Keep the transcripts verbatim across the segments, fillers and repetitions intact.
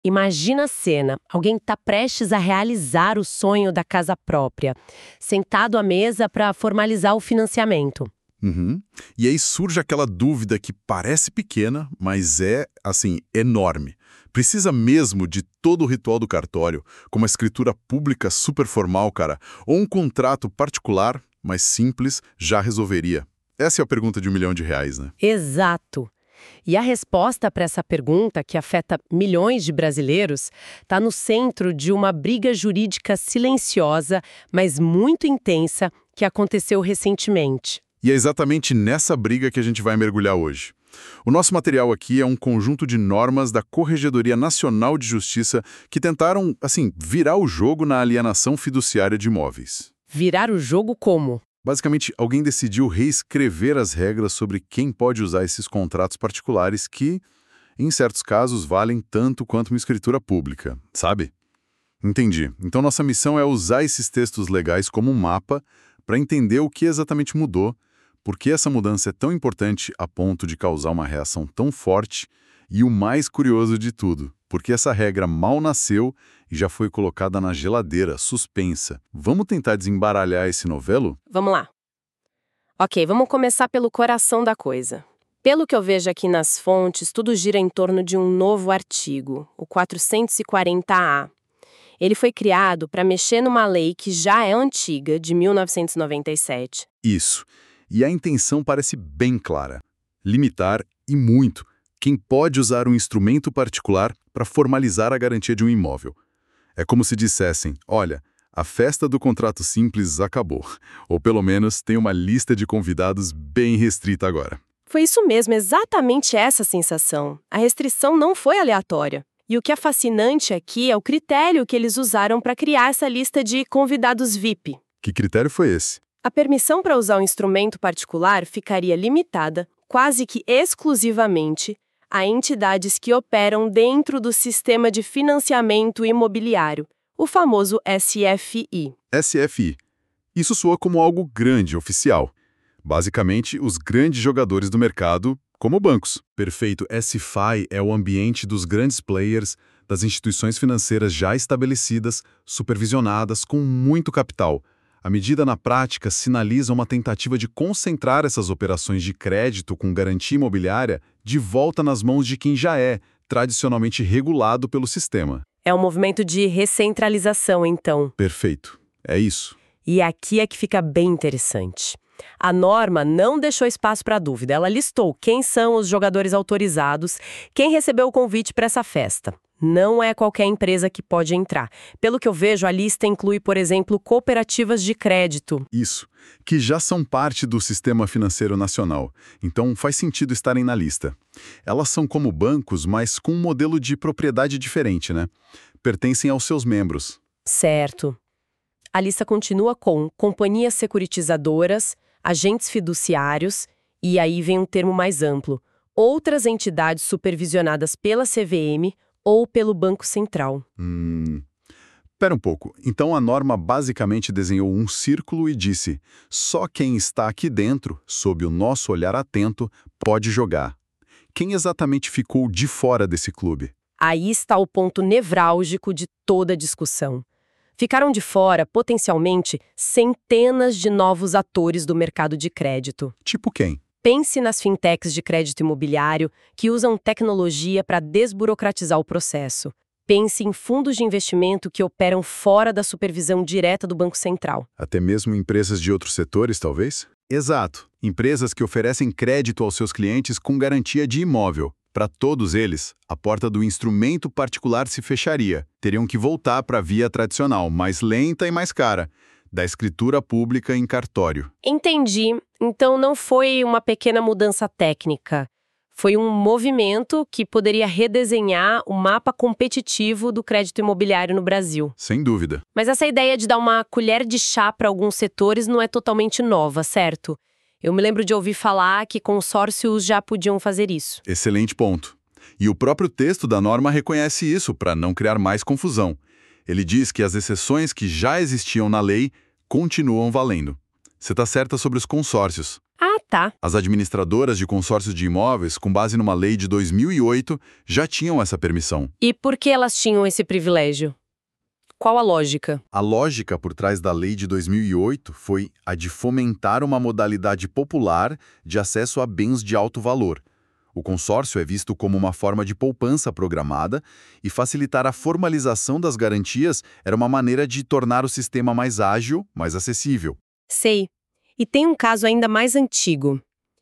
Imagina a cena, alguém está prestes a realizar o sonho da casa própria, sentado à mesa para formalizar o financiamento. Uhum. E aí surge aquela dúvida que parece pequena, mas é, assim, enorme. Precisa mesmo de todo o ritual do cartório, como uma escritura pública super formal, cara, ou um contrato particular, mais simples, já resolveria? Essa é a pergunta de um milhão de reais, né? Exato. E a resposta para essa pergunta, que afeta milhões de brasileiros, está no centro de uma briga jurídica silenciosa, mas muito intensa, que aconteceu recentemente. E é exatamente nessa briga que a gente vai mergulhar hoje. O nosso material aqui é um conjunto de normas da Corregedoria Nacional de Justiça que tentaram, assim, virar o jogo na alienação fiduciária de imóveis. Virar o jogo como? Basicamente, alguém decidiu reescrever as regras sobre quem pode usar esses contratos particulares que, em certos casos, valem tanto quanto uma escritura pública, sabe? Entendi. Então nossa missão é usar esses textos legais como um mapa para entender o que exatamente mudou, por que essa mudança é tão importante a ponto de causar uma reação tão forte e o mais curioso de tudo, porque essa regra mal nasceu e já foi colocada na geladeira, suspensa. Vamos tentar desembaralhar esse novelo? Vamos lá. Ok, vamos começar pelo coração da coisa. Pelo que eu vejo aqui nas fontes, tudo gira em torno de um novo artigo, o quatrocentos e quarenta A. Ele foi criado para mexer numa lei que já é antiga, de mil novecentos e noventa e sete. Isso. E a intenção parece bem clara. Limitar, e muito, quem pode usar um instrumento particular para formalizar a garantia de um imóvel. É como se dissessem, olha, a festa do contrato simples acabou. Ou pelo menos tem uma lista de convidados bem restrita agora. Foi isso mesmo, exatamente essa sensação. A restrição não foi aleatória. E o que é fascinante aqui é o critério que eles usaram para criar essa lista de convidados V I P. Que critério foi esse? A permissão para usar um instrumento particular ficaria limitada, quase que exclusivamente, a entidades que operam dentro do sistema de financiamento imobiliário, o famoso S F I. S F I. Isso soa como algo grande, oficial. Basicamente, os grandes jogadores do mercado, como bancos. Perfeito, S F I é o ambiente dos grandes players, das instituições financeiras já estabelecidas, supervisionadas, com muito capital. A medida, na prática, sinaliza uma tentativa de concentrar essas operações de crédito com garantia imobiliária de volta nas mãos de quem já é, tradicionalmente regulado pelo sistema. É um movimento de recentralização, então. Perfeito. É isso. E aqui é que fica bem interessante. A norma não deixou espaço para dúvida. Ela listou quem são os jogadores autorizados, quem recebeu o convite para essa festa. Não é qualquer empresa que pode entrar. Pelo que eu vejo, a lista inclui, por exemplo, cooperativas de crédito. Isso, que já são parte do sistema financeiro nacional. Então faz sentido estarem na lista. Elas são como bancos, mas com um modelo de propriedade diferente, né? Pertencem aos seus membros. Certo. A lista continua com companhias securitizadoras, agentes fiduciários, e aí vem um termo mais amplo, outras entidades supervisionadas pela C V M ou pelo Banco Central. Hum... Pera um pouco. Então a norma basicamente desenhou um círculo e disse: só quem está aqui dentro, sob o nosso olhar atento, pode jogar. Quem exatamente ficou de fora desse clube? Aí está o ponto nevrálgico de toda a discussão. Ficaram de fora, potencialmente, centenas de novos atores do mercado de crédito. Tipo quem? Pense nas fintechs de crédito imobiliário que usam tecnologia para desburocratizar o processo. Pense em fundos de investimento que operam fora da supervisão direta do Banco Central. Até mesmo empresas de outros setores, talvez? Exato. Empresas que oferecem crédito aos seus clientes com garantia de imóvel. Para todos eles, a porta do instrumento particular se fecharia. Teriam que voltar para a via tradicional, mais lenta e mais cara, da escritura pública em cartório. Entendi. Então não foi uma pequena mudança técnica. Foi um movimento que poderia redesenhar o mapa competitivo do crédito imobiliário no Brasil. Sem dúvida. Mas essa ideia de dar uma colher de chá para alguns setores não é totalmente nova, certo? Eu me lembro de ouvir falar que consórcios já podiam fazer isso. Excelente ponto. E o próprio texto da norma reconhece isso para não criar mais confusão. Ele diz que as exceções que já existiam na lei continuam valendo. Você está certa sobre os consórcios. Ah, tá. As administradoras de consórcios de imóveis, com base numa lei de dois mil e oito, já tinham essa permissão. E por que elas tinham esse privilégio? Qual a lógica? A lógica por trás da lei de dois mil e oito foi a de fomentar uma modalidade popular de acesso a bens de alto valor. O consórcio é visto como uma forma de poupança programada e facilitar a formalização das garantias era uma maneira de tornar o sistema mais ágil, mais acessível. Sei. E tem um caso ainda mais antigo.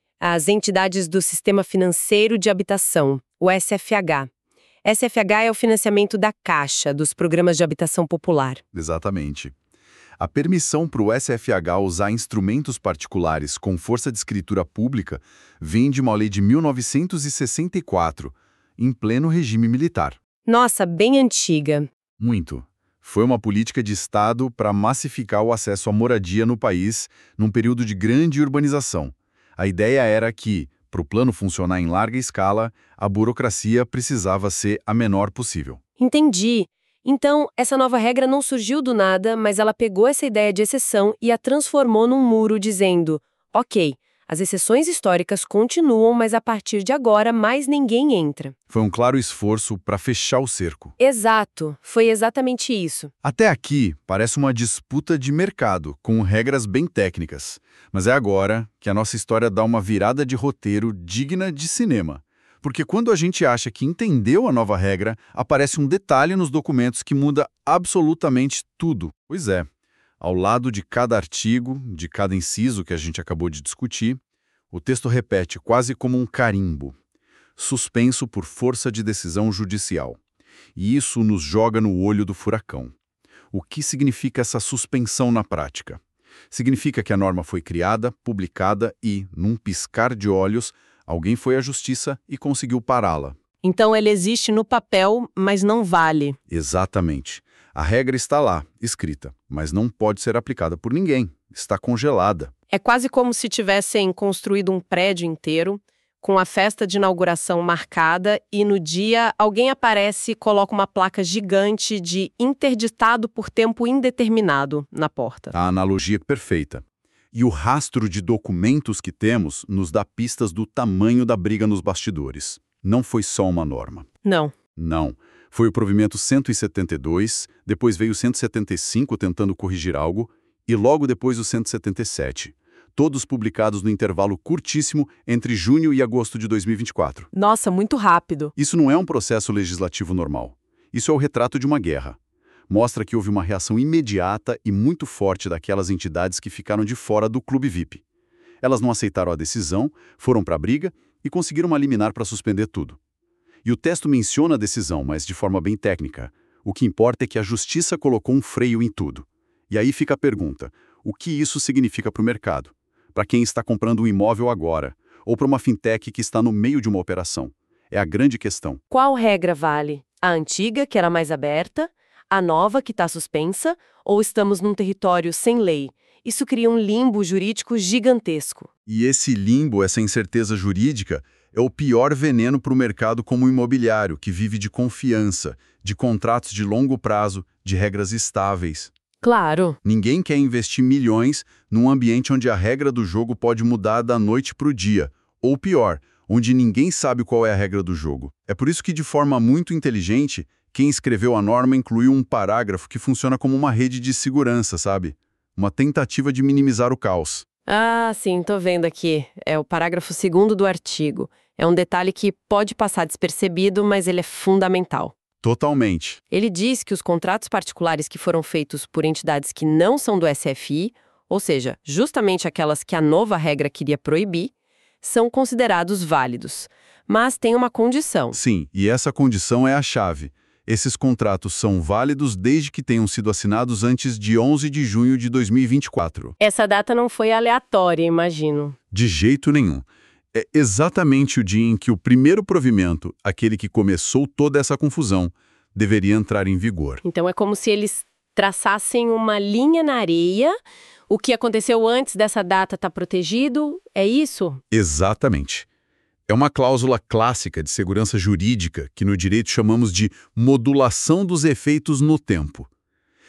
As entidades do Sistema Financeiro de Habitação, o S F H. S F H é o financiamento da Caixa, dos programas de habitação popular. Exatamente. A permissão para o S F H usar instrumentos particulares com força de escritura pública vem de uma lei de mil novecentos e sessenta e quatro, em pleno regime militar. Nossa, bem antiga. Muito. Foi uma política de Estado para massificar o acesso à moradia no país num período de grande urbanização. A ideia era que, para o plano funcionar em larga escala, a burocracia precisava ser a menor possível. Entendi. Então, essa nova regra não surgiu do nada, mas ela pegou essa ideia de exceção e a transformou num muro dizendo: ok, as exceções históricas continuam, mas a partir de agora mais ninguém entra. Foi um claro esforço para fechar o cerco. Exato, foi exatamente isso. Até aqui, parece uma disputa de mercado, com regras bem técnicas. Mas é agora que a nossa história dá uma virada de roteiro digna de cinema. Porque quando a gente acha que entendeu a nova regra, aparece um detalhe nos documentos que muda absolutamente tudo. Pois é, ao lado de cada artigo, de cada inciso que a gente acabou de discutir, o texto repete quase como um carimbo: suspenso por força de decisão judicial. E isso nos joga no olho do furacão. O que significa essa suspensão na prática? Significa que a norma foi criada, publicada e, num piscar de olhos, alguém foi à justiça e conseguiu pará-la. Então ela existe no papel, mas não vale. Exatamente. A regra está lá, escrita, mas não pode ser aplicada por ninguém. Está congelada. É quase como se tivessem construído um prédio inteiro, com a festa de inauguração marcada, e no dia alguém aparece e coloca uma placa gigante de interditado por tempo indeterminado na porta. A analogia é perfeita. E o rastro de documentos que temos nos dá pistas do tamanho da briga nos bastidores. Não foi só uma norma. Não. Não. Foi o provimento cento e setenta e dois, depois veio o cento e setenta e cinco tentando corrigir algo, e logo depois o cento e setenta e sete. Todos publicados no intervalo curtíssimo entre junho e agosto de dois mil e vinte e quatro. Nossa, muito rápido. Isso não é um processo legislativo normal. Isso é o retrato de uma guerra. Mostra que houve uma reação imediata e muito forte daquelas entidades que ficaram de fora do clube V I P. Elas não aceitaram a decisão, foram para a briga e conseguiram uma liminar para suspender tudo. E o texto menciona a decisão, mas de forma bem técnica. O que importa é que a justiça colocou um freio em tudo. E aí fica a pergunta: o que isso significa para o mercado? Para quem está comprando um imóvel agora? Ou para uma fintech que está no meio de uma operação? É a grande questão. Qual regra vale? A antiga, que era mais aberta? A nova, que está suspensa? Ou estamos num território sem lei? Isso cria um limbo jurídico gigantesco. E esse limbo, essa incerteza jurídica, é o pior veneno para o mercado como o imobiliário, que vive de confiança, de contratos de longo prazo, de regras estáveis. Claro. Ninguém quer investir milhões num ambiente onde a regra do jogo pode mudar da noite para o dia. Ou pior, onde ninguém sabe qual é a regra do jogo. É por isso que, de forma muito inteligente, quem escreveu a norma incluiu um parágrafo que funciona como uma rede de segurança, sabe? Uma tentativa de minimizar o caos. Ah, sim, tô vendo aqui. É o parágrafo segundo do artigo. É um detalhe que pode passar despercebido, mas ele é fundamental. Totalmente. Ele diz que os contratos particulares que foram feitos por entidades que não são do S F I, ou seja, justamente aquelas que a nova regra queria proibir, são considerados válidos. Mas tem uma condição. Sim, e essa condição é a chave. Esses contratos são válidos desde que tenham sido assinados antes de onze de junho de dois mil e vinte e quatro. Essa data não foi aleatória, imagino. De jeito nenhum. É exatamente o dia em que o primeiro provimento, aquele que começou toda essa confusão, deveria entrar em vigor. Então é como se eles traçassem uma linha na areia. O que aconteceu antes dessa data está protegido? É isso? Exatamente. É uma cláusula clássica de segurança jurídica que no direito chamamos de modulação dos efeitos no tempo.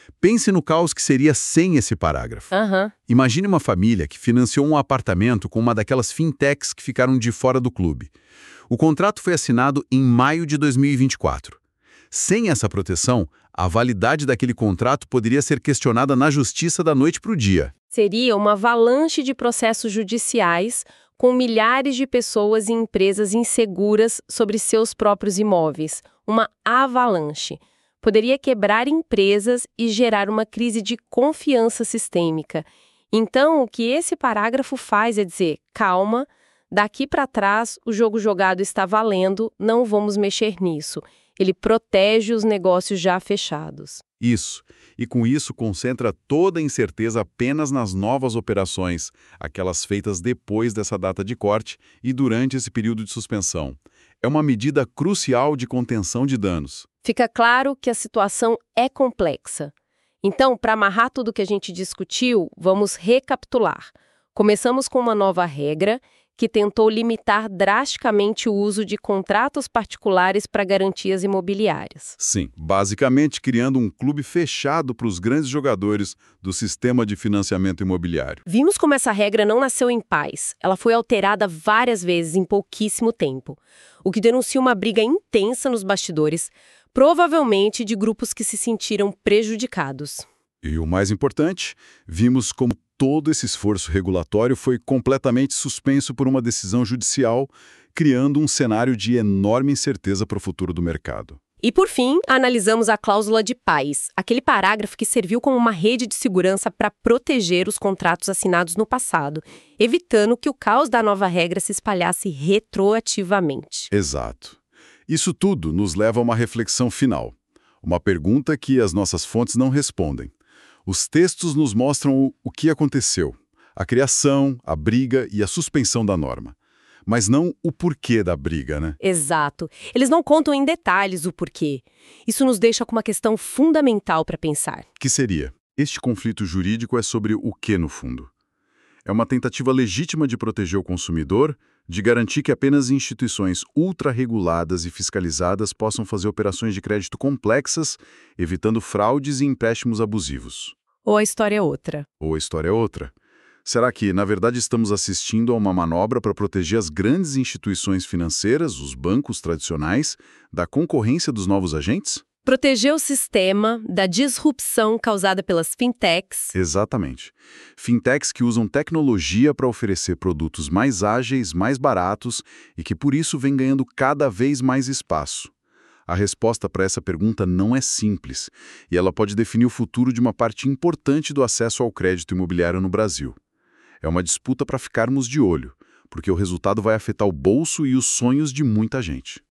Pense no caos que seria sem esse parágrafo. Aham. Imagine uma família que financiou um apartamento com uma daquelas fintechs que ficaram de fora do clube. O contrato foi assinado em maio de dois mil e vinte e quatro. Sem essa proteção, a validade daquele contrato poderia ser questionada na justiça da noite para o dia. Seria uma avalanche de processos judiciais com milhares de pessoas e empresas inseguras sobre seus próprios imóveis. Uma avalanche. Poderia quebrar empresas e gerar uma crise de confiança sistêmica. Então, o que esse parágrafo faz é dizer, calma, daqui para trás o jogo jogado está valendo, não vamos mexer nisso. Ele protege os negócios já fechados. Isso. E com isso concentra toda a incerteza apenas nas novas operações, aquelas feitas depois dessa data de corte e durante esse período de suspensão. É uma medida crucial de contenção de danos. Fica claro que a situação é complexa. Então, para amarrar tudo o que a gente discutiu, vamos recapitular. Começamos com uma nova regra que tentou limitar drasticamente o uso de contratos particulares para garantias imobiliárias. Sim, basicamente criando um clube fechado para os grandes jogadores do sistema de financiamento imobiliário. Vimos como essa regra não nasceu em paz. Ela foi alterada várias vezes em pouquíssimo tempo, o que denuncia uma briga intensa nos bastidores, provavelmente de grupos que se sentiram prejudicados. E o mais importante, vimos como todo esse esforço regulatório foi completamente suspenso por uma decisão judicial, criando um cenário de enorme incerteza para o futuro do mercado. E, por fim, analisamos a cláusula de paz, aquele parágrafo que serviu como uma rede de segurança para proteger os contratos assinados no passado, evitando que o caos da nova regra se espalhasse retroativamente. Exato. Isso tudo nos leva a uma reflexão final. Uma pergunta que as nossas fontes não respondem. Os textos nos mostram o, o que aconteceu, a criação, a briga e a suspensão da norma. Mas não o porquê da briga, né? Exato. Eles não contam em detalhes o porquê. Isso nos deixa com uma questão fundamental para pensar. Que seria? Este conflito jurídico é sobre o que, no fundo? É uma tentativa legítima de proteger o consumidor, de garantir que apenas instituições ultra-reguladas e fiscalizadas possam fazer operações de crédito complexas, evitando fraudes e empréstimos abusivos. Ou a história é outra? Ou a história é outra? Será que, na verdade, estamos assistindo a uma manobra para proteger as grandes instituições financeiras, os bancos tradicionais, da concorrência dos novos agentes? Proteger o sistema da disrupção causada pelas fintechs. Exatamente. Fintechs que usam tecnologia para oferecer produtos mais ágeis, mais baratos e que, por isso, vêm ganhando cada vez mais espaço. A resposta para essa pergunta não é simples, e ela pode definir o futuro de uma parte importante do acesso ao crédito imobiliário no Brasil. É uma disputa para ficarmos de olho, porque o resultado vai afetar o bolso e os sonhos de muita gente.